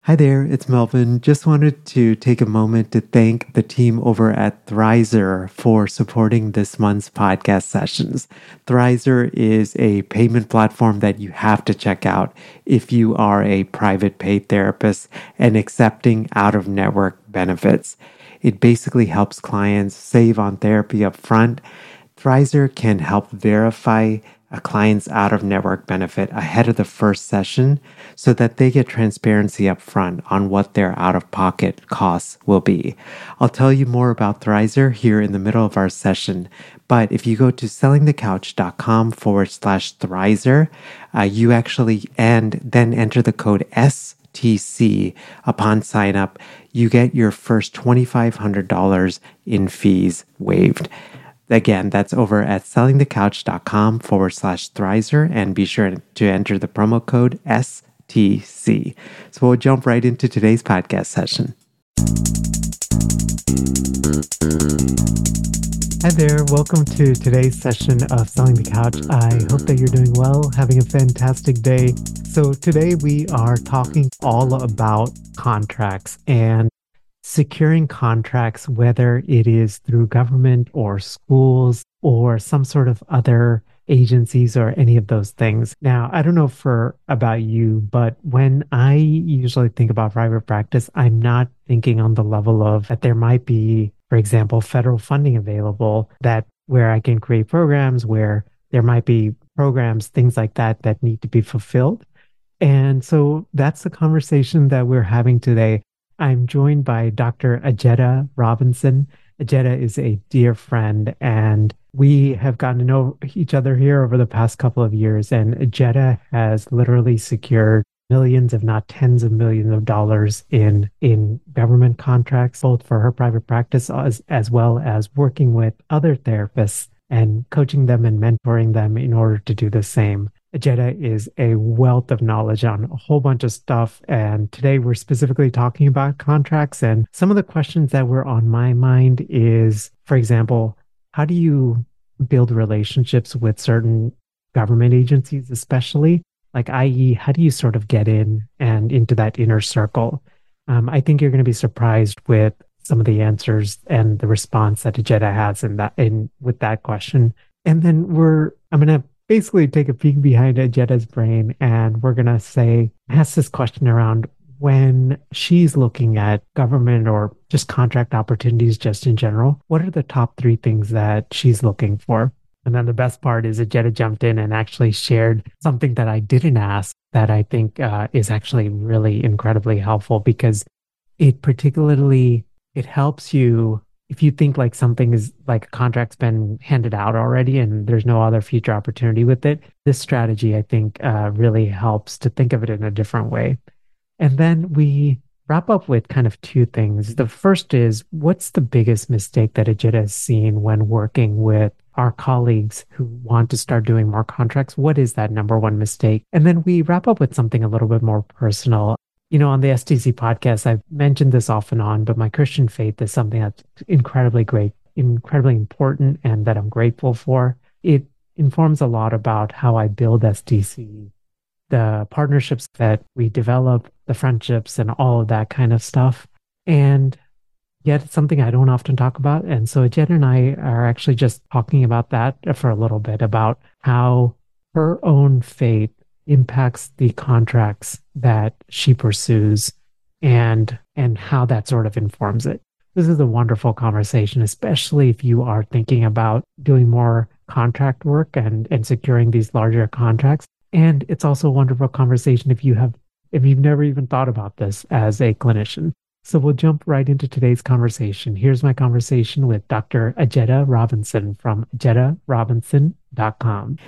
Hi there, it's Melvin. Just wanted to take a moment to thank the team over at Thrizer for supporting this month's podcast sessions. Thrizer is a payment platform that you have to check out if you are a private paid therapist and accepting out-of-network benefits. It basically helps clients save on therapy up front. Thrizer can help verify a client's out of network benefit ahead of the first session so that they get transparency up front on what their out of pocket costs will be. I'll tell you more about Thrizer here in the middle of our session, but if you go to sellingthecouch.com/Thrizer, you actually and then enter the code STC upon sign up, you get your first $2,500 in fees waived. Again, that's over at sellingthecouch.com/Thrizer and be sure to enter the promo code STC. So we'll jump right into today's podcast session. Hi there, welcome to today's session of Selling the Couch. I hope that you're doing well, having a fantastic day. So today we are talking all about contracts and securing contracts, whether it is through government or schools or some sort of other agencies or any of those things. Now, I don't know about you, but when I usually think about private practice, I'm not thinking on the level of that there might be, for example, federal funding available that where I can create programs, where there might be programs, things like that that need to be fulfilled. And so that's the conversation that we're having today. I'm joined by Dr. Ajetta Robinson. Ajetta is a dear friend, and we have gotten to know each other here over the past couple of years. And Ajetta has literally secured millions, if not tens of millions of dollars in government contracts, both for her private practice as well as working with other therapists and coaching them and mentoring them in order to do the same. Ajetta is a wealth of knowledge on a whole bunch of stuff. And today we're specifically talking about contracts. And some of the questions that were on my mind is, for example, how do you build relationships with certain government agencies, especially? Like, i.e., how do you sort of get in and into that inner circle? I think you're going to be surprised with some of the answers and the response that Ajetta has with that question. And then I'm going to basically take a peek behind Ajetta's brain, and we're going to ask this question around when she's looking at government or just contract opportunities just in general, what are the top 3 things that she's looking for? And then the best part is Ajetta jumped in and actually shared something that I didn't ask that I think is actually really incredibly helpful, because it helps you if you think like something is like a contract's been handed out already and there's no other future opportunity with it. This strategy, I think, really helps to think of it in a different way. And then we wrap up with kind of 2 things. The first is, what's the biggest mistake that Ajetta has seen when working with our colleagues who want to start doing more contracts? What is that number 1 mistake? And then we wrap up with something a little bit more personal. You know, on the STC podcast, I've mentioned this off and on, but my Christian faith is something that's incredibly great, incredibly important, and that I'm grateful for. It informs a lot about how I build STC, the partnerships that we develop, the friendships, and all of that kind of stuff. And yet it's something I don't often talk about. And so Ajetta and I are actually just talking about that for a little bit, about how her own faith impacts the contracts that she pursues and how that sort of informs it. This is a wonderful conversation, especially if you are thinking about doing more contract work and securing these larger contracts. And it's also a wonderful conversation if you've never even thought about this as a clinician. So we'll jump right into today's conversation. Here's my conversation with Dr. Ajetta Robinson from AjettaRobinson.com.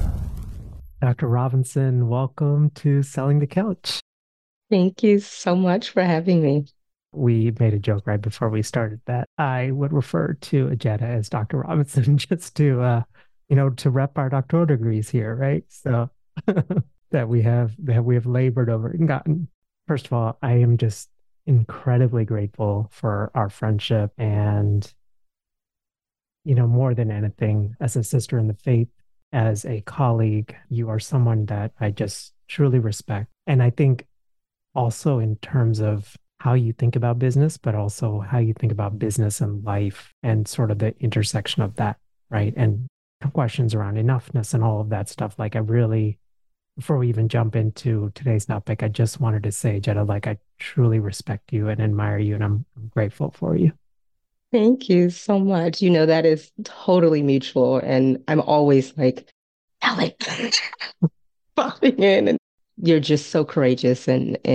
Dr. Robinson, welcome to Selling the Couch. Thank you so much for having me. We made a joke right before we started that I would refer to Ajetta as Dr. Robinson just to rep our doctoral degrees here, right? So that we have labored over and gotten. First of all, I am just incredibly grateful for our friendship, and more than anything, as a sister in the faith, as a colleague, you are someone that I just truly respect. And I think also in terms of how you think about business, but also how you think about business and life and sort of the intersection of that, right? And questions around enoughness and all of that stuff. Like, I really, before we even jump into today's topic, I just wanted to say, Jetta, like, I truly respect you and admire you, and I'm grateful for you. Thank you so much. That is totally mutual. And I'm always like, Alex, popping in. And you're just so courageous.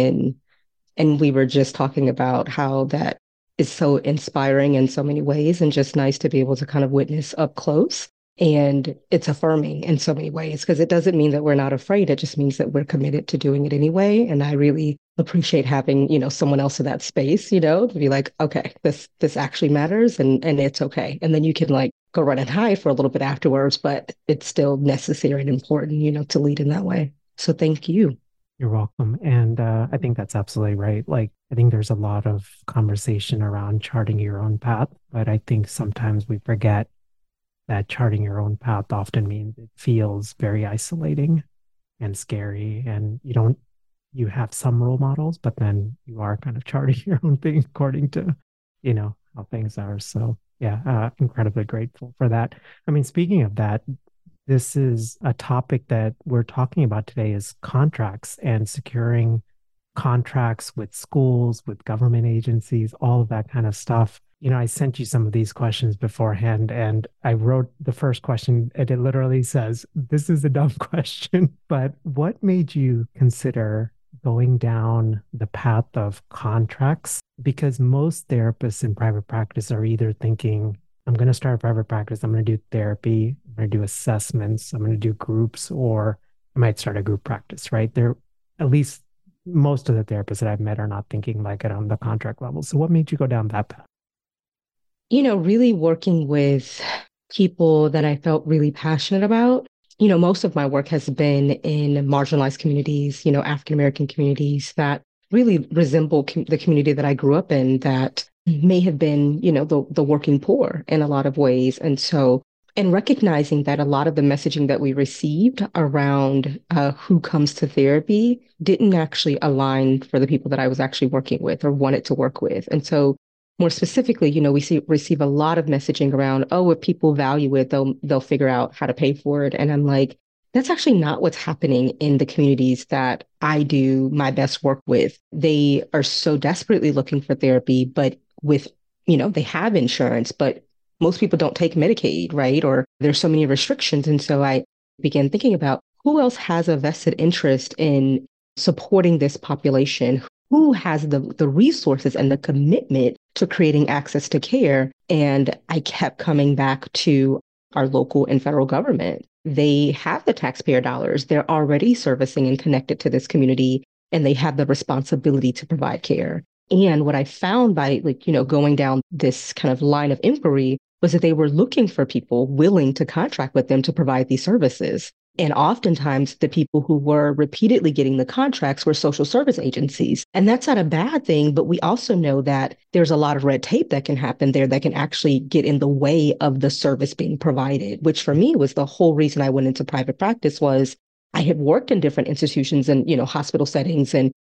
And we were just talking about how that is so inspiring in so many ways and just nice to be able to kind of witness up close. And it's affirming in so many ways because it doesn't mean that we're not afraid. It just means that we're committed to doing it anyway. And I really appreciate having, someone else in that space, to be like, okay, this actually matters and it's okay. And then you can like go run and hide for a little bit afterwards, but it's still necessary and important, to lead in that way. So thank you. You're welcome. And I think that's absolutely right. Like, I think there's a lot of conversation around charting your own path, but I think sometimes we forget that charting your own path often means it feels very isolating and scary. And you have some role models, but then you are kind of charting your own thing according to, how things are. So, yeah, incredibly grateful for that. I mean, speaking of that, this is a topic that we're talking about today is contracts and securing contracts with schools, with government agencies, all of that kind of stuff. I sent you some of these questions beforehand, and I wrote the first question, and it literally says, "This is a dumb question, but what made you consider going down the path of contracts?" Because most therapists in private practice are either thinking, I'm going to start a private practice, I'm going to do therapy, I'm going to do assessments, I'm going to do groups, or I might start a group practice, right? They're at least most of the therapists that I've met are not thinking like it on the contract level. So what made you go down that path? Really working with people that I felt really passionate about. Most of my work has been in marginalized communities, African American communities that really resemble the community that I grew up in that may have been, the working poor in a lot of ways. And so, and recognizing that a lot of the messaging that we received around who comes to therapy didn't actually align for the people that I was actually working with or wanted to work with. And so more specifically, receive a lot of messaging around, oh, if people value it, they'll figure out how to pay for it. And I'm like, that's actually not what's happening in the communities that I do my best work with. They are so desperately looking for therapy, but they have insurance, but most people don't take Medicaid, right? Or there's so many restrictions. And so I began thinking about who else has a vested interest in supporting this population? Who has the resources and the commitment to creating access to care? And I kept coming back to our local and federal government. They have the taxpayer dollars. They're already servicing and connected to this community, and they have the responsibility to provide care. And what I found by going down this kind of line of inquiry was that they were looking for people willing to contract with them to provide these services. And oftentimes, the people who were repeatedly getting the contracts were social service agencies. And that's not a bad thing, but we also know that there's a lot of red tape that can happen there that can actually get in the way of the service being provided, which for me was the whole reason I went into private practice was I had worked in different institutions and, hospital settings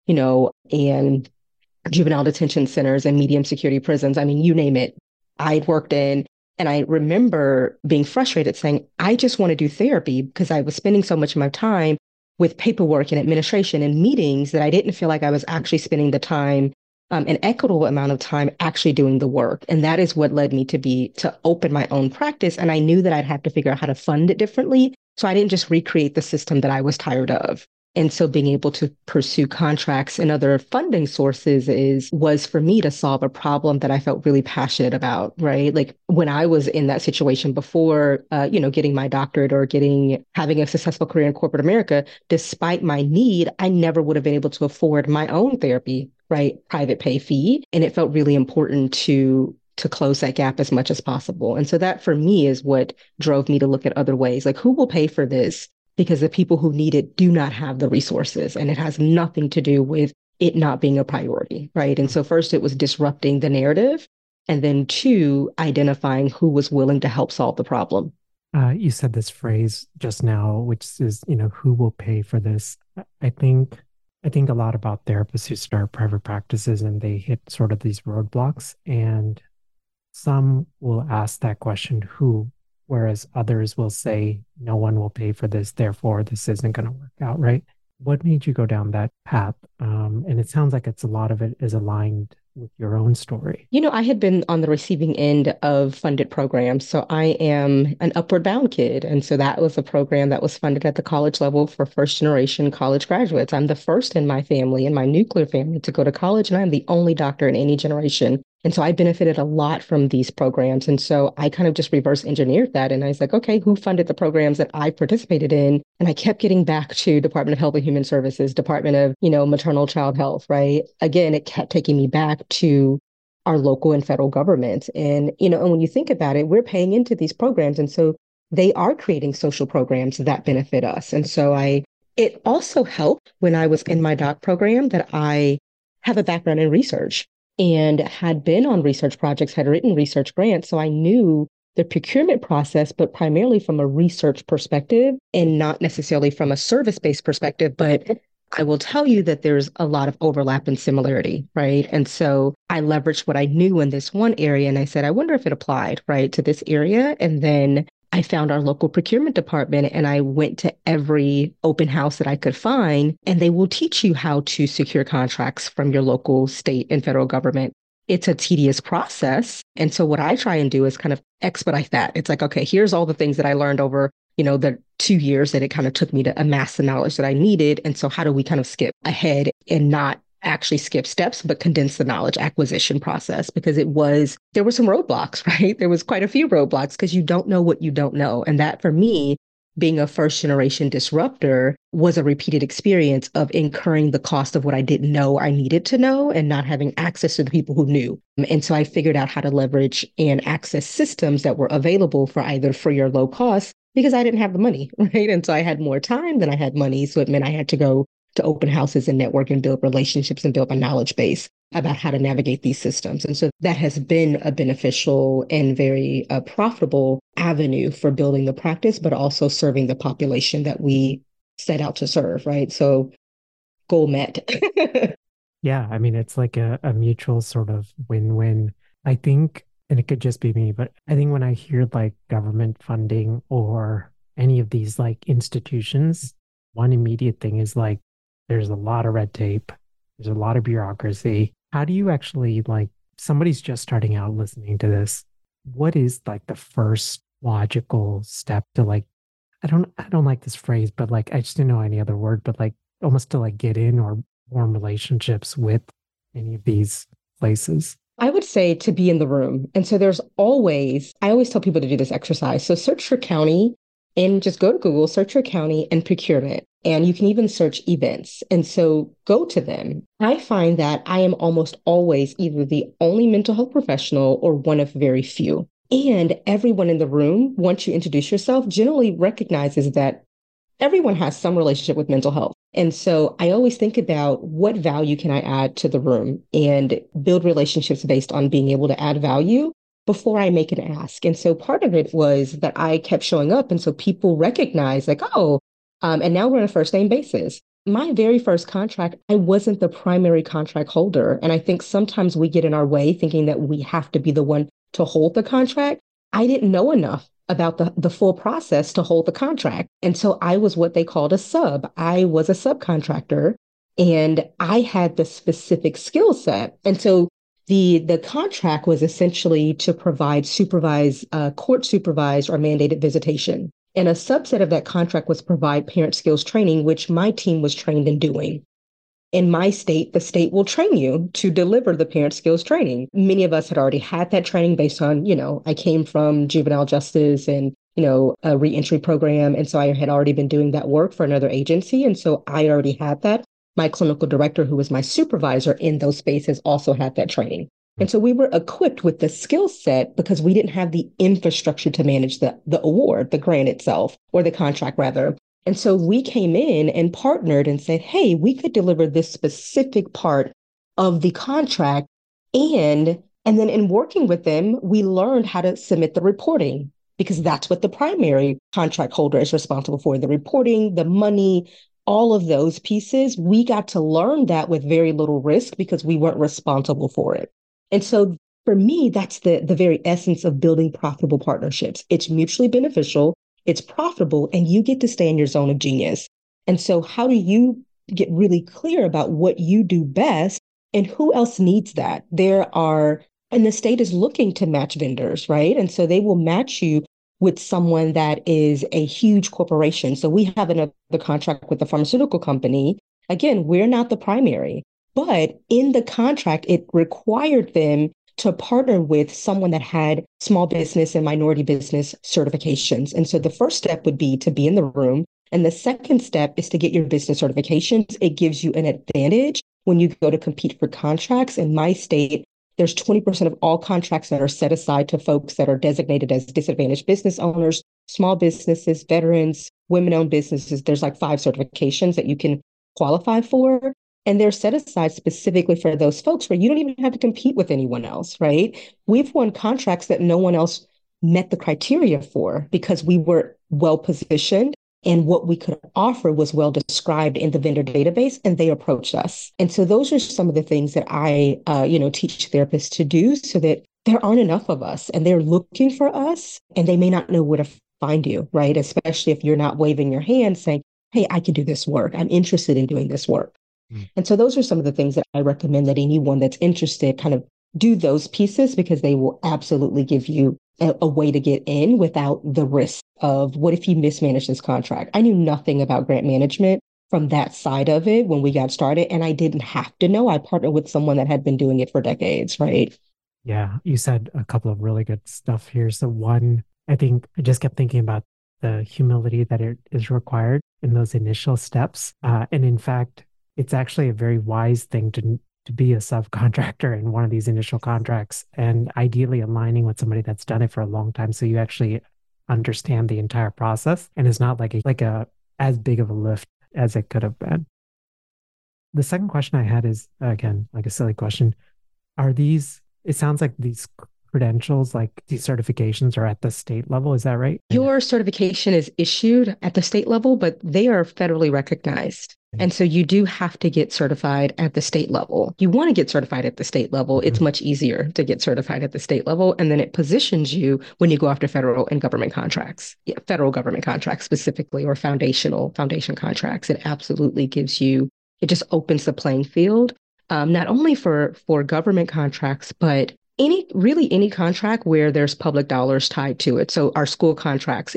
and juvenile detention centers and medium security prisons. I mean, you name it, I'd worked in. And I remember being frustrated saying, I just want to do therapy because I was spending so much of my time with paperwork and administration and meetings that I didn't feel like I was actually spending the time, an equitable amount of time actually doing the work. And that is what led me to open my own practice. And I knew that I'd have to figure out how to fund it differently. So I didn't just recreate the system that I was tired of. And so being able to pursue contracts and other funding sources was for me to solve a problem that I felt really passionate about, right? Like when I was in that situation before, getting my doctorate or having a successful career in corporate America, despite my need, I never would have been able to afford my own therapy, right? Private pay fee. And it felt really important to close that gap as much as possible. And so that for me is what drove me to look at other ways, like who will pay for this? Because the people who need it do not have the resources. And it has nothing to do with it not being a priority, right? And so first it was disrupting the narrative. And then two, identifying who was willing to help solve the problem. You said this phrase just now, which is, who will pay for this? I think I think a lot about therapists who start private practices and they hit sort of these roadblocks, and some will ask that question, who, whereas others will say, no one will pay for this, therefore this isn't going to work out, right? What made you go down that path? And it sounds like it's a lot of it is aligned with your own story. I had been on the receiving end of funded programs. So I am an Upward Bound kid. And so that was a program that was funded at the college level for first generation college graduates. I'm the first in my family, in my nuclear family, to go to college, and I'm the only doctor in any generation. And so I benefited a lot from these programs. And so I kind of just reverse engineered that. And I was like, okay, who funded the programs that I participated in? And I kept getting back to Department of Health and Human Services, Department of, Maternal Child Health, right? Again, it kept taking me back to our local and federal government. And when you think about it, we're paying into these programs. And so they are creating social programs that benefit us. And so it also helped when I was in my doc program that I have a background in research and had been on research projects, had written research grants. So I knew the procurement process, but primarily from a research perspective and not necessarily from a service-based perspective. But I will tell you that there's a lot of overlap and similarity, right? And so I leveraged what I knew in this one area and I said, I wonder if it applied, right, to this area. And then I found our local procurement department and I went to every open house that I could find, and they will teach you how to secure contracts from your local, state, and federal government. It's a tedious process. And so what I try and do is kind of expedite that. It's like, okay, here's all the things that I learned over, the 2 years that it kind of took me to amass the knowledge that I needed. And so how do we kind of skip ahead and not actually skip steps, but condense the knowledge acquisition process? Because there were some roadblocks, right? There was quite a few roadblocks because you don't know what you don't know. And that for me, being a first generation disruptor, was a repeated experience of incurring the cost of what I didn't know I needed to know and not having access to the people who knew. And so I figured out how to leverage and access systems that were available for either free or low cost because I didn't have the money, right? And so I had more time than I had money. So it meant I had to go to open houses and network and build relationships and build my knowledge base about how to navigate these systems. And so that has been a beneficial and very profitable avenue for building the practice, but also serving the population that we set out to serve, right? So goal met. Yeah, I mean, it's like a mutual sort of win-win. I think, and it could just be me, but I think when I hear like government funding or any of these like institutions, one immediate thing is like, there's a lot of red tape, there's a lot of bureaucracy. How do you actually like, somebody's just starting out listening to this? What is like the first logical step to like, I don't like this phrase, but like, I just didn't know any other word, but like almost to like get in or form relationships with any of these places? I would say to be in the room. And so I always tell people to do this exercise. So search your county and just go to Google, search your county and procurement. And you can even search events. And so go to them. I find that I am almost always either the only mental health professional or one of very few. And everyone in the room, once you introduce yourself, generally recognizes that everyone has some relationship with mental health. And so I always think about what value can I add to the room and build relationships based on being able to add value before I make an ask. And so part of it was that I kept showing up. And so people recognize like, oh, and now we're on a first name basis. My very first contract, I wasn't the primary contract holder. And I think sometimes we get in our way thinking that we have to be the one to hold the contract. I didn't know enough about the full process to hold the contract. And so I was what they called a sub. I was a subcontractor and I had the specific skill set. And so the contract was essentially to provide court supervised or mandated visitation. And a subset of that contract was provide parent skills training, which my team was trained in doing. In my state, the state will train you to deliver the parent skills training. Many of us had already had that training based on, I came from juvenile justice and, a reentry program. And so I had already been doing that work for another agency. And so I already had that. My clinical director, who was my supervisor in those spaces, also had that training. And so we were equipped with the skill set because we didn't have the infrastructure to manage the award, the grant itself, or the contract rather. And so we came in and partnered and said, hey, we could deliver this specific part of the contract. And then in working with them, we learned how to submit the reporting because that's what the primary contract holder is responsible for, the reporting, the money, all of those pieces, we got to learn that with very little risk because we weren't responsible for it. And so for me, that's the very essence of building profitable partnerships. It's mutually beneficial, it's profitable, and you get to stay in your zone of genius. And so how do you get really clear about what you do best and who else needs that? And the state is looking to match vendors, right? And so they will match you with someone that is a huge corporation. So we have another contract with a pharmaceutical company. Again, we're not the primary, but in the contract, it required them to partner with someone that had small business and minority business certifications. And so the first step would be to be in the room. And the second step is to get your business certifications. It gives you an advantage when you go to compete for contracts. In my state, there's 20% of all contracts that are set aside to folks that are designated as disadvantaged business owners, small businesses, veterans, women-owned businesses. There's like 5 certifications that you can qualify for. And they're set aside specifically for those folks where you don't even have to compete with anyone else, right? We've won contracts that no one else met the criteria for because we were well positioned and what we could offer was well described in the vendor database, and they approached us. And so those are some of the things that I, teach therapists to do so that there aren't enough of us and they're looking for us and they may not know where to find you, right? Especially if you're not waving your hand saying, hey, I can do this work. I'm interested in doing this work. And so those are some of the things that I recommend that anyone that's interested kind of do those pieces because they will absolutely give you a way to get in without the risk of what if you mismanage this contract? I knew nothing about grant management from that side of it when we got started, and I didn't have to know. I partnered with someone that had been doing it for decades, right? Yeah, you said a couple of really good stuff here. So one, I think I just kept thinking about the humility that it is required in those initial steps. And in fact, it's actually a very wise thing to be a subcontractor in one of these initial contracts and ideally aligning with somebody that's done it for a long time. So you actually understand the entire process and it's not like a as big of a lift as it could have been. The second question I had is again, like a silly question. Are these, it sounds like these credentials, like these certifications are at the state level. Is that right? Your certification is issued at the state level, but they are federally recognized. And so you do have to get certified at the state level. You want to get certified at the state level. It's much easier to get certified at the state level. And then it positions you when you go after federal and government contracts, federal government contracts specifically, or foundation contracts. It absolutely gives you, it just opens the playing field, not only for government contracts, but any contract where there's public dollars tied to it. So our school contracts,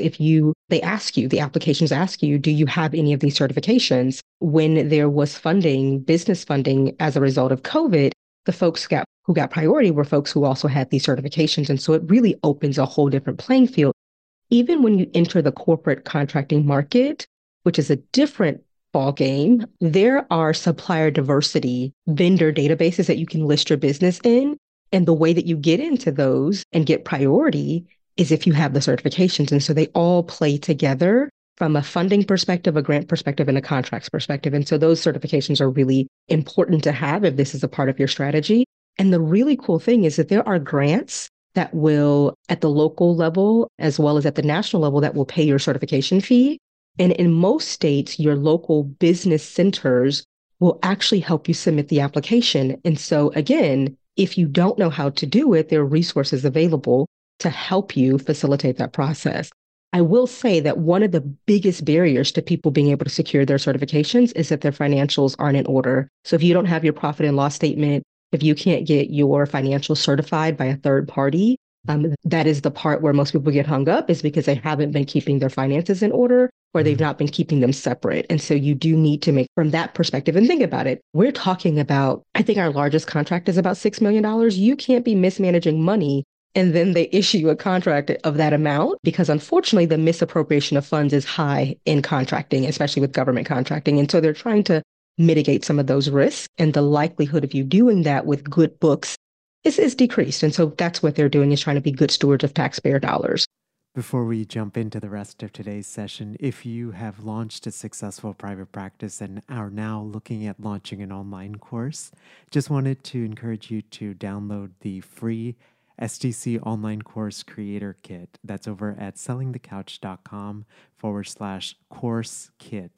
the applications ask you, do you have any of these certifications? When there was funding, business funding as a result of COVID, the folks who got priority were folks who also had these certifications. And so it really opens a whole different playing field. Even when you enter the corporate contracting market, which is a different ball game, there are supplier diversity vendor databases that you can list your business in. And the way that you get into those and get priority is if you have the certifications. And so they all play together from a funding perspective, a grant perspective, and a contracts perspective. And so those certifications are really important to have if this is a part of your strategy. And the really cool thing is that there are grants that will, at the local level, as well as at the national level, that will pay your certification fee. And in most states, your local business centers will actually help you submit the application. And so again, if you don't know how to do it, there are resources available to help you facilitate that process. I will say that one of the biggest barriers to people being able to secure their certifications is that their financials aren't in order. So if you don't have your profit and loss statement, if you can't get your financials certified by a third party, that is the part where most people get hung up, is because they haven't been keeping their finances in order or they've not been keeping them separate. And so you do need to make from that perspective and think about it. We're talking about, I think our largest contract is about $6 million. You can't be mismanaging money and then they issue a contract of that amount, because unfortunately the misappropriation of funds is high in contracting, especially with government contracting. And so they're trying to mitigate some of those risks, and the likelihood of you doing that with good books is decreased. And so that's what they're doing, is trying to be good stewards of taxpayer dollars. Before we jump into the rest of today's session, if you have launched a successful private practice and are now looking at launching an online course, just wanted to encourage you to download the free STC online course creator kit. That's over at sellingthecouch.com/course kit.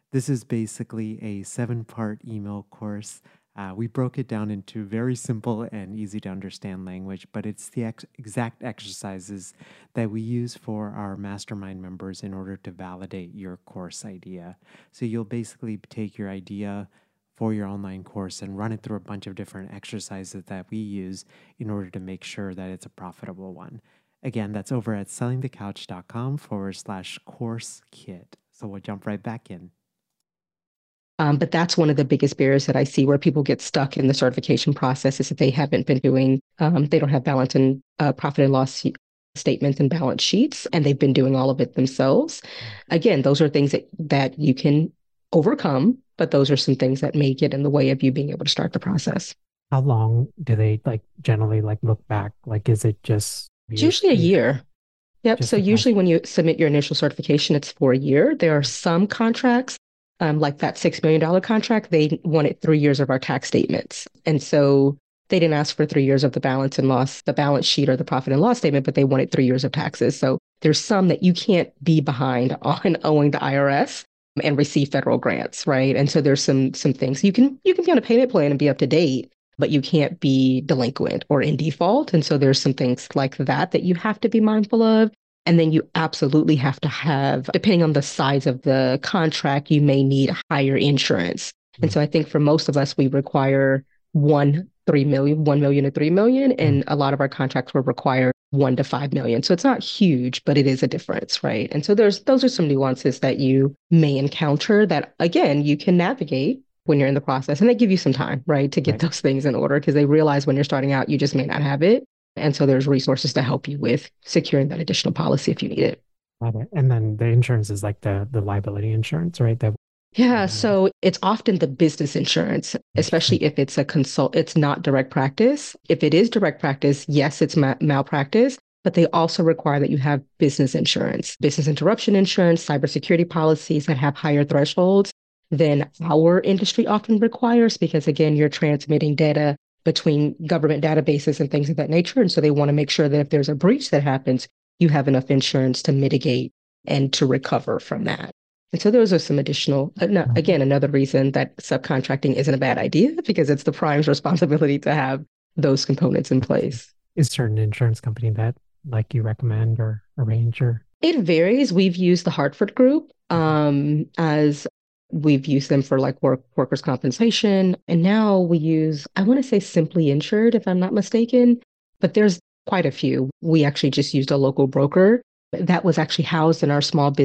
This is basically a 7-part email course. We broke it down into very simple and easy to understand language, but it's the exact exercises that we use for our mastermind members in order to validate your course idea. So you'll basically take your idea for your online course and run it through a bunch of different exercises that we use in order to make sure that it's a profitable one. Again, that's over at sellingthecouch.com/course kit. So we'll jump right back in. But that's one of the biggest barriers that I see where people get stuck in the certification process is that they haven't been doing, they don't have balance and profit and loss statements and balance sheets, and they've been doing all of it themselves. Again, those are things that you can overcome, but those are some things that may get in the way of you being able to start the process. How long do they like generally like look back? Like, is it just It's years? usually a year. Yep. Just So depends. usually when you submit your initial certification, it's for a year. There are some contracts, like that $6 million contract, they wanted 3 years of our tax statements. And so they didn't ask for 3 years of the balance and loss, the balance sheet or the profit and loss statement, but they wanted 3 years of taxes. So there's some that you can't be behind on owing the IRS and receive federal grants, right? And so there's some things you can be on a payment plan and be up to date, but you can't be delinquent or in default. And so there's some things like that you have to be mindful of. And then you absolutely have to have, depending on the size of the contract, you may need higher insurance. And so I think for most of us, we require 1 million to 3 million, and a lot of our contracts will require 1 to 5 million. So it's not huge, but it is a difference, right? And so those are some nuances that you may encounter that again you can navigate when you're in the process, and they give you some time, right, to get Right. those things in order because they realize when you're starting out, you just may not have it. And so there's resources to help you with securing that additional policy if you need it. Got it. And then the insurance is like the liability insurance, right? That Yeah, so it's often the business insurance, especially interesting. if it's it's not direct practice. If it is direct practice, yes, it's malpractice, but they also require that you have business insurance, business interruption insurance, cybersecurity policies that have higher thresholds than our industry often requires, because again, you're transmitting data between government databases and things of that nature. And so they want to make sure that if there's a breach that happens, you have enough insurance to mitigate and to recover from that. And so those are some additional, again, another reason that subcontracting isn't a bad idea because it's the prime's responsibility to have those components in place. Is certain insurance company that like you recommend or arrange or It varies. We've used the Hartford Group as we've used them for like workers' compensation. And now we use, I want to say Simply Insured, if I'm not mistaken, but there's quite a few. We actually just used a local broker that was actually housed in our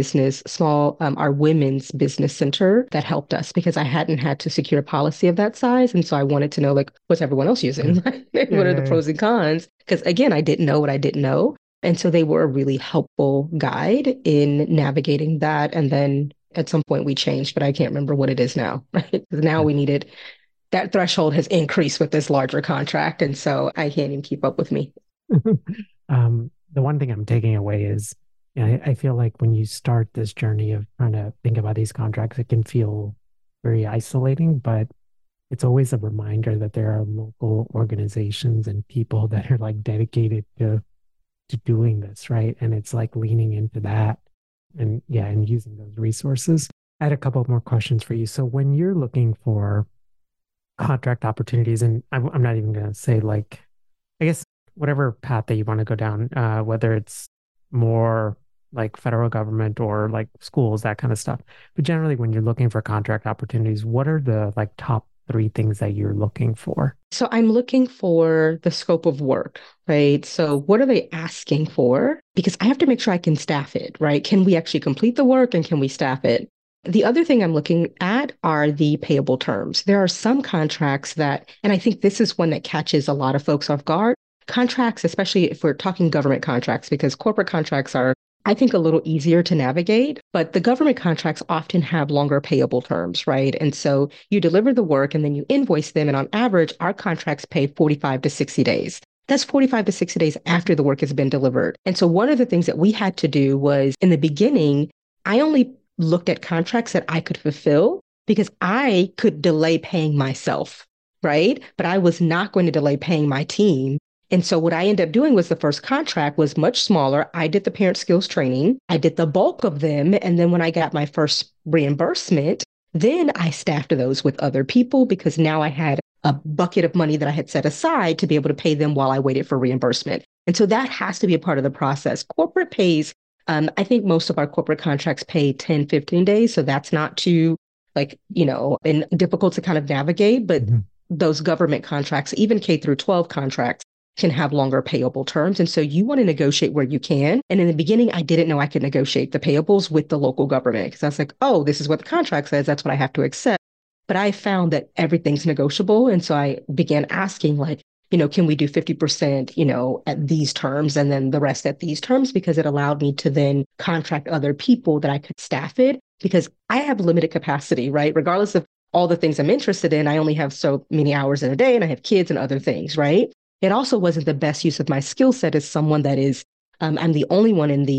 our women's business center that helped us because I hadn't had to secure a policy of that size. And so I wanted to know, like, what's everyone else using? What are the yeah. pros and cons? Because again, I didn't know what I didn't know. And so they were a really helpful guide in navigating that. And then at some point we changed, but I can't remember what it is now, right? Because now we needed that threshold has increased with this larger contract. And so I can't even keep up with me. The one thing I'm taking away is, you know, I feel like when you start this journey of trying to think about these contracts, it can feel very isolating, but it's always a reminder that there are local organizations and people that are like dedicated to doing this, right? And it's like leaning into that and yeah, and using those resources. I had a couple more questions for you. So when you're looking for contract opportunities, and I'm not even going to say like, I guess whatever path that you want to go down, whether it's more like federal government or like schools, that kind of stuff. But generally, when you're looking for contract opportunities, what are the like top 3 things that you're looking for? So I'm looking for the scope of work, right? So what are they asking for? Because I have to make sure I can staff it, right? Can we actually complete the work and can we staff it? The other thing I'm looking at are the payable terms. There are some contracts that, and I think this is one that catches a lot of folks off guard. Contracts, especially if we're talking government contracts, because corporate contracts are, I think, a little easier to navigate, but the government contracts often have longer payable terms, right? And so you deliver the work and then you invoice them. And on average, our contracts pay 45 to 60 days. That's 45 to 60 days after the work has been delivered. And so one of the things that we had to do was in the beginning, I only looked at contracts that I could fulfill because I could delay paying myself, right? But I was not going to delay paying my team. And so what I ended up doing was the first contract was much smaller. I did the parent skills training. I did the bulk of them. And then when I got my first reimbursement, Then I staffed those with other people because now I had a bucket of money that I had set aside to be able to pay them while I waited for reimbursement. And so that has to be a part of the process. Corporate pays, I think most of our corporate contracts pay 10, 15 days. So that's not too like, and difficult to kind of navigate. But Mhm. those government contracts, even K through 12 contracts, can have longer payable terms. And so you want to negotiate where you can. And in the beginning, I didn't know I could negotiate the payables with the local government because I was like, oh, this is what the contract says. That's what I have to accept. But I found that everything's negotiable. And so I began asking, like, can we do 50%, at these terms and then the rest at these terms? Because it allowed me to then contract other people that I could staff it because I have limited capacity, right? Regardless of all the things I'm interested in, I only have so many hours in a day and I have kids and other things, right? It also wasn't the best use of my skill set as someone that is, I'm the only one in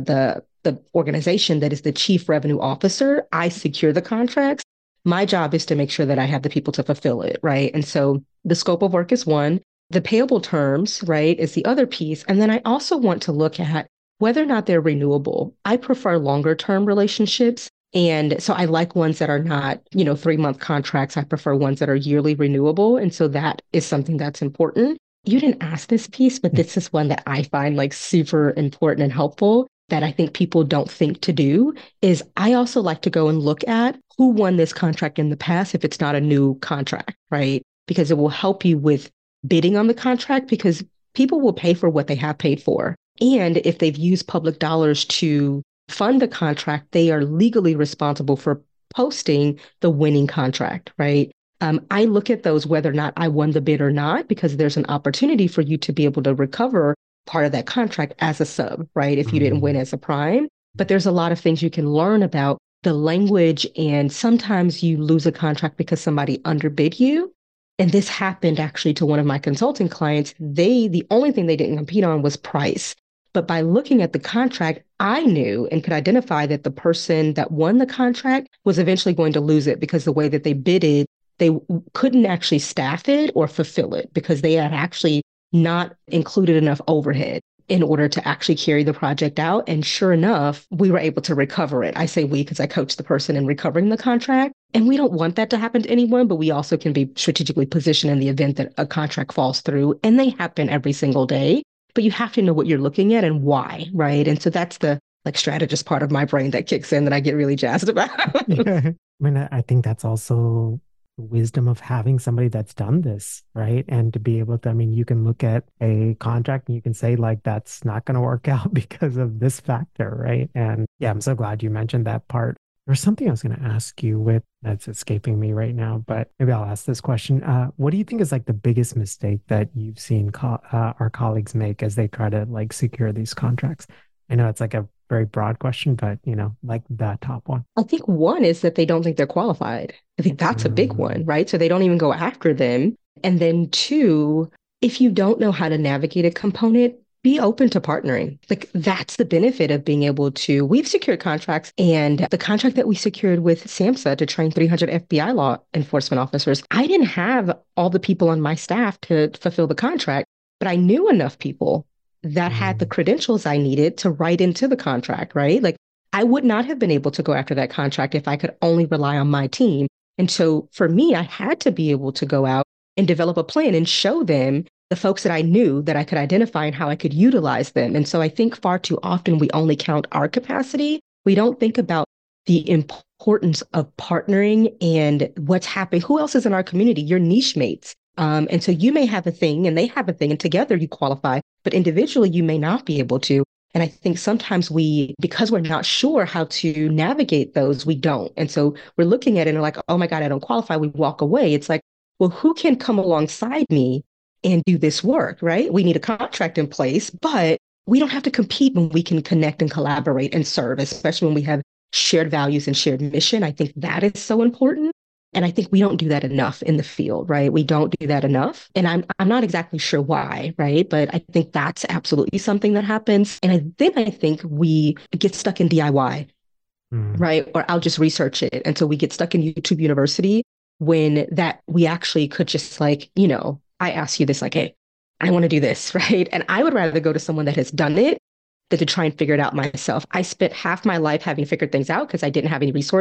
the organization that is the chief revenue officer. I secure the contracts. My job is to make sure that I have the people to fulfill it, right? And so the scope of work is one. The payable terms, right, is the other piece. And then I also want to look at whether or not they're renewable. I prefer longer term relationships. And so I like ones that are not, 3-month contracts. I prefer ones that are yearly renewable. And so that is something that's important. You didn't ask this piece, but this is one that I find like super important and helpful that I think people don't think to do is I also like to go and look at who won this contract in the past if it's not a new contract, right? Because it will help you with bidding on the contract because people will pay for what they have paid for. And if they've used public dollars to fund the contract, they are legally responsible for posting the winning contract, right? I look at those whether or not I won the bid or not, because there's an opportunity for you to be able to recover part of that contract as a sub, right? If you didn't win Mhm. as a prime. But there's a lot of things you can learn about the language. And sometimes you lose a contract because somebody underbid you. And this happened actually to one of my consulting clients. The only thing they didn't compete on was price. But by looking at the contract, I knew and could identify that the person that won the contract was eventually going to lose it because the way that they bidded they couldn't actually staff it or fulfill it because they had actually not included enough overhead in order to actually carry the project out. And sure enough, we were able to recover it. I say we because I coached the person in recovering the contract. And we don't want that to happen to anyone, but we also can be strategically positioned in the event that a contract falls through. And they happen every single day. But you have to know what you're looking at and why, right? And so that's the like strategist part of my brain that kicks in that I get really jazzed about. Yeah. I mean, I think that's also wisdom of having somebody that's done this, right? And to be able to, I mean, you can look at a contract and you can say, like, that's not going to work out because of this factor, right? And yeah, I'm so glad you mentioned that part. There's something I was going to ask you with that's escaping me right now, but maybe I'll ask this question. What do you think is like the biggest mistake that you've seen our colleagues make as they try to like secure these contracts? I know it's like a very broad question, but like that top one. I think one is that they don't think they're qualified. I think that's a big Mm, one, right? So they don't even go after them. And then two, if you don't know how to navigate a component, be open to partnering. Like that's the benefit of being able to, we've secured contracts and the contract that we secured with SAMHSA to train 300 FBI law enforcement officers, I didn't have all the people on my staff to fulfill the contract, but I knew enough people that had the mm, credentials I needed to write into the contract, right? Like I would not have been able to go after that contract if I could only rely on my team. And so for me, I had to be able to go out and develop a plan and show them the folks that I knew that I could identify and how I could utilize them. And so I think far too often we only count our capacity. We don't think about the importance of partnering and what's happening. Who else is in our community? Your niche mates. And so you may have a thing and they have a thing, and together you qualify, but individually you may not be able to. And I think sometimes because we're not sure how to navigate those, we don't. And so we're looking at it and we're like, oh my God, I don't qualify. We walk away. It's like, well, who can come alongside me and do this work, right? We need a contract in place, but we don't have to compete when we can connect and collaborate and serve, especially when we have shared values and shared mission. I think that is so important. And I think we don't do that enough in the field, right? We don't do that enough. And I'm not exactly sure why, right? But I think that's absolutely something that happens. And then I think we get stuck in DIY, mm, right? Or I'll just research it until we get stuck in YouTube University when that we actually could just like, I ask you this like, hey, I want to do this, right? And I would rather go to someone that has done it than to try and figure it out myself. I spent half my life having figured things out because I didn't have any resources.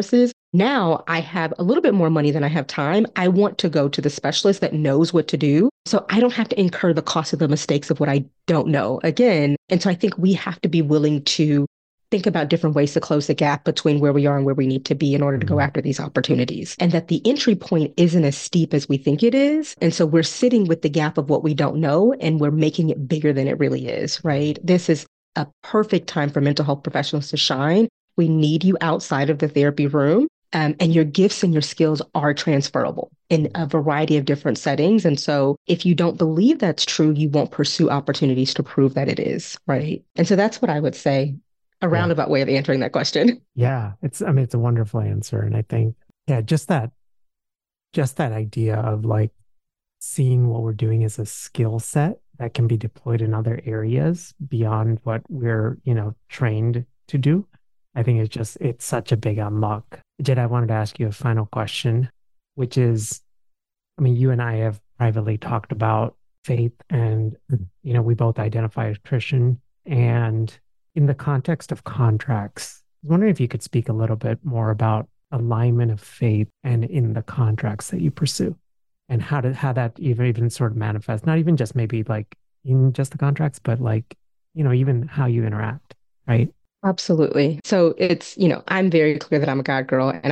Now I have a little bit more money than I have time. I want to go to the specialist that knows what to do. So I don't have to incur the cost of the mistakes of what I don't know again. And so I think we have to be willing to think about different ways to close the gap between where we are and where we need to be in order to go Mhm. after these opportunities. And that the entry point isn't as steep as we think it is. And so we're sitting with the gap of what we don't know and we're making it bigger than it really is, right? This is a perfect time for mental health professionals to shine. We need you outside of the therapy room. And your gifts and your skills are transferable in a variety of different settings. And so if you don't believe that's true, you won't pursue opportunities to prove that it is, right? And so that's what I would say, a Yeah. roundabout way of answering that question. Yeah. I mean, it's a wonderful answer. And I think, yeah, just that idea of like seeing what we're doing as a skill set that can be deployed in other areas beyond what we're, trained to do. I think it's such a big unlock. Jed, I wanted to ask you a final question, which is, I mean, you and I have privately talked about faith and, we both identify as Christian. And in the context of contracts, I was wondering if you could speak a little bit more about alignment of faith and in the contracts that you pursue and how that even sort of manifests, not even just maybe like in just the contracts, but like, even how you interact, right? Absolutely. So it's, I'm very clear that I'm a God girl and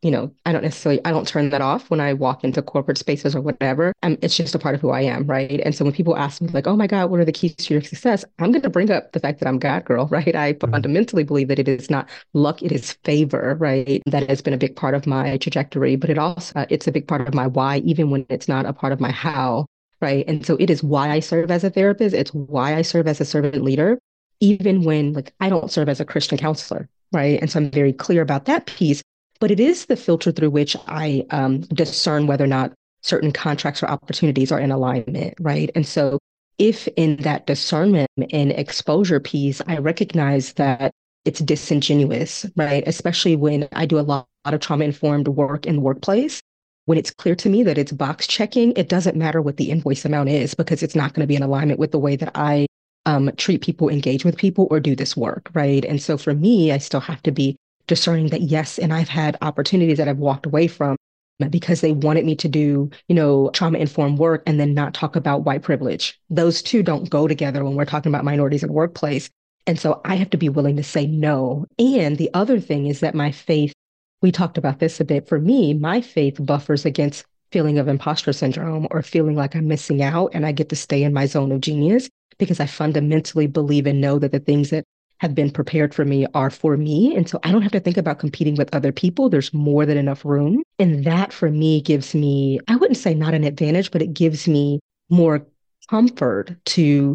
I don't necessarily, I don't turn that off when I walk into corporate spaces or whatever. It's just a part of who I am, right? And so when people ask me like, oh my God, what are the keys to your success? I'm going to bring up the fact that I'm God girl, right? I Mhm. fundamentally believe that it is not luck, it is favor, right? That has been a big part of my trajectory, but it's a big part of my why, even when it's not a part of my how. Right. And so it is why I serve as a therapist. It's why I serve as a servant leader even when like I don't serve as a Christian counselor, right? And so I'm very clear about that piece. But it is the filter through which I discern whether or not certain contracts or opportunities are in alignment, right? And so if in that discernment and exposure piece, I recognize that it's disingenuous, right? Especially when I do a lot of trauma informed work in the workplace. When it's clear to me that it's box checking, it doesn't matter what the invoice amount is because it's not going to be in alignment with the way that I treat people, engage with people, or do this work, right? And so for me, I still have to be discerning that yes, and I've had opportunities that I've walked away from because they wanted me to do, trauma informed work and then not talk about white privilege. Those two don't go together when we're talking about minorities in the workplace. And so I have to be willing to say no. And the other thing is that my faith, we talked about this a bit. For me, my faith buffers against feeling of imposter syndrome or feeling like I'm missing out and I get to stay in my zone of genius because I fundamentally believe and know that the things that have been prepared for me are for me. And so I don't have to think about competing with other people. There's more than enough room. And that for me gives me, I wouldn't say not an advantage, but it gives me more comfort to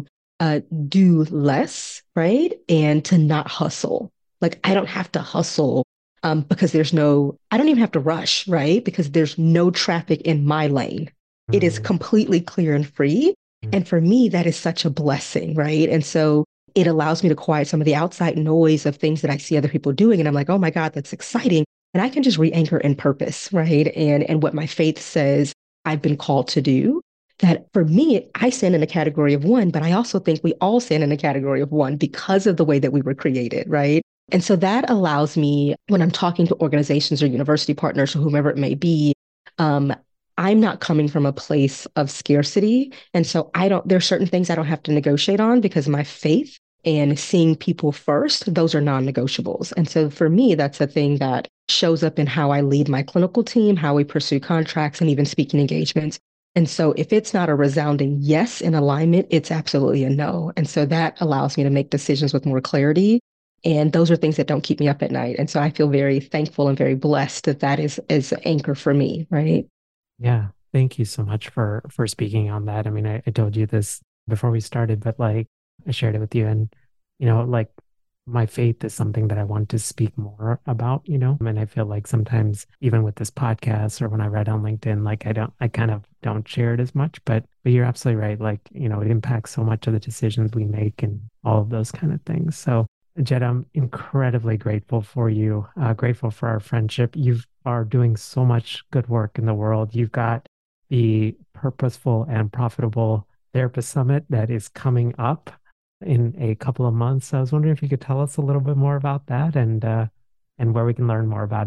do less, right? And to not hustle. Like I don't have to hustle because I don't even have to rush, right? Because there's no traffic in my lane. It is Mhm. completely clear and free. And for me, that is such a blessing, right? And so it allows me to quiet some of the outside noise of things that I see other people doing. And I'm like, oh my God, that's exciting. And I can just re-anchor in purpose, right? And what my faith says I've been called to do. That for me, I stand in a category of one, but I also think we all stand in a category of one because of the way that we were created, right? And so that allows me, when I'm talking to organizations or university partners or whomever it may be, um, I'm not coming from a place of scarcity. And so there's certain things I don't have to negotiate on because my faith and seeing people first, those are non-negotiables. And so for me, that's a thing that shows up in how I lead my clinical team, how we pursue contracts, and even speaking engagements. And so if it's not a resounding yes in alignment, it's absolutely a no. And so that allows me to make decisions with more clarity. And those are things that don't keep me up at night. And so I feel very thankful and very blessed that that is an anchor for me, right? Yeah, thank you so much for speaking on that. I mean, I told you this before we started, but like I shared it with you, and like my faith is something that I want to speak more about, and I feel like sometimes even with this podcast or when I write on LinkedIn, like I kind of don't share it as much, but you're absolutely right. Like, it impacts so much of the decisions we make and all of those kind of things. So Jed, I'm incredibly grateful for you, grateful for our friendship. You are doing so much good work in the world. You've got the Purposeful and Profitable Therapist Summit that is coming up in a couple of months. I was wondering if you could tell us a little bit more about that and where we can learn more about it.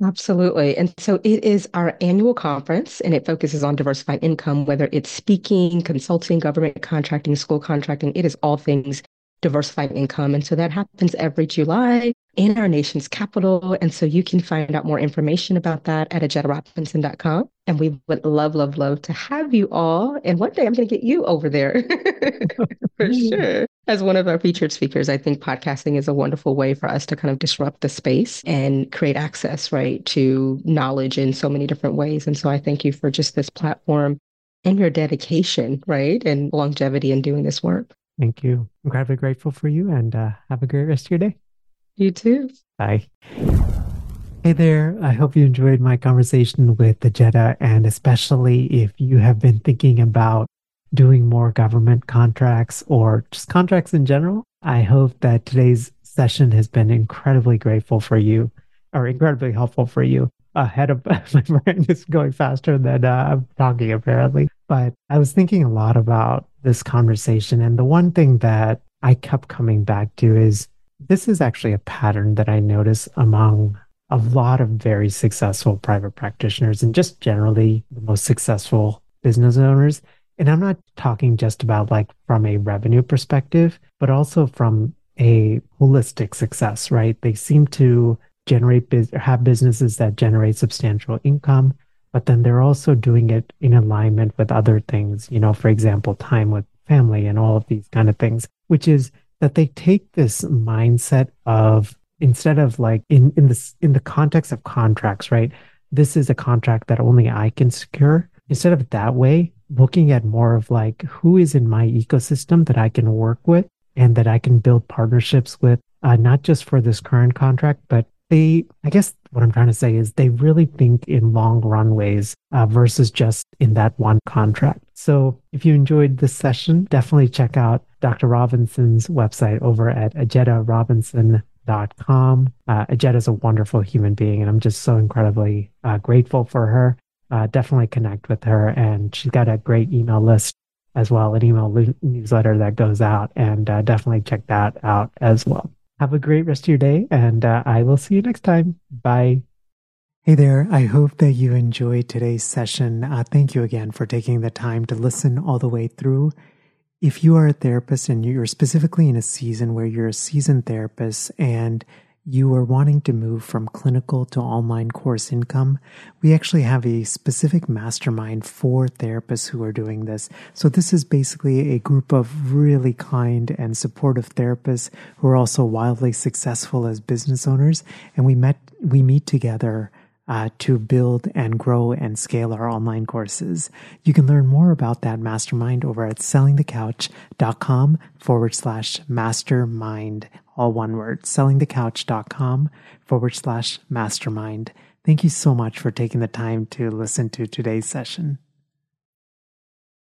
Absolutely. And so it is our annual conference and it focuses on diversified income, whether it's speaking, consulting, government contracting, school contracting, it is all things diversified income. And so that happens every July in our nation's capital. And so you can find out more information about that at ajettarobinson.com. And we would love, love, love to have you all. And one day I'm going to get you over there for sure. As one of our featured speakers, I think podcasting is a wonderful way for us to kind of disrupt the space and create access, right, to knowledge in so many different ways. And so I thank you for just this platform and your dedication, right, and longevity in doing this work. Thank you. I'm incredibly grateful for you and have a great rest of your day. You too. Bye. Hey there. I hope you enjoyed my conversation with Ajetta, and especially if you have been thinking about doing more government contracts or just contracts in general. I hope that today's session has been incredibly grateful for you or incredibly helpful for you. Ahead of my brain is going faster than I'm talking apparently. But I was thinking a lot about this conversation. And the one thing that I kept coming back to is this is actually a pattern that I notice among a lot of very successful private practitioners and just generally the most successful business owners. And I'm not talking just about like from a revenue perspective, but also from a holistic success, right? They seem to have businesses that generate substantial income, but then they're also doing it in alignment with other things, for example, time with family and all of these kind of things, which is that they take this mindset of instead of like in the context of contracts, right? This is a contract that only I can secure. Instead of that way, looking at more of like who is in my ecosystem that I can work with and that I can build partnerships with, not just for this current contract, but I guess what I'm trying to say is they really think in long runways versus just in that one contract. So if you enjoyed this session, definitely check out Dr. Robinson's website over at ajettarobinson.com. Ajetta is a wonderful human being, and I'm just so incredibly grateful for her. Definitely connect with her, and she's got a great email list as well, an email newsletter that goes out, and definitely check that out as well. Have a great rest of your day, and I will see you next time. Bye. Hey there. I hope that you enjoyed today's session. Thank you again for taking the time to listen all the way through. If you are a therapist and you're specifically in a season where you're a seasoned therapist and you are wanting to move from clinical to online course income, we actually have a specific mastermind for therapists who are doing this. So this is basically a group of really kind and supportive therapists who are also wildly successful as business owners. And we meet together to build and grow and scale our online courses. You can learn more about that mastermind over at sellingthecouch.com/mastermind. All one word, sellingthecouch.com/mastermind. Thank you so much for taking the time to listen to today's session.